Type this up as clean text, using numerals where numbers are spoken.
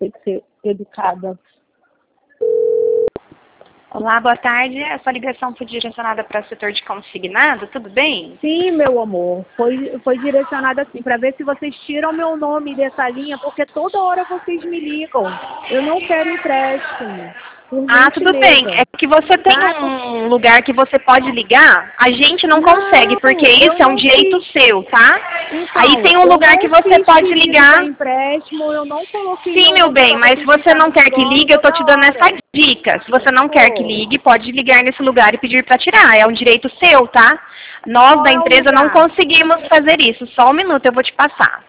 tem que ser educada. Olá, boa tarde. Essa ligação foi direcionada para o setor de consignado, tudo bem? Sim, meu amor, foi direcionada assim, para ver se vocês tiram meu nome dessa linha, porque toda hora vocês me ligam. Eu não quero empréstimo. Ah, tudo bem. É que você tem um lugar que você pode ligar, a gente não consegue, porque isso é um direito seu, tá? Então, aí tem um lugar que você pode ligar. Empréstimo, eu não coloquei. Sim, meu bem, mas se você não quer que ligue, eu tô te dando essa dica. Se você não quer que ligue, pode ligar nesse lugar e pedir para tirar. É um direito seu, tá? Nós da empresa não conseguimos fazer isso. Só um minuto, eu vou te passar.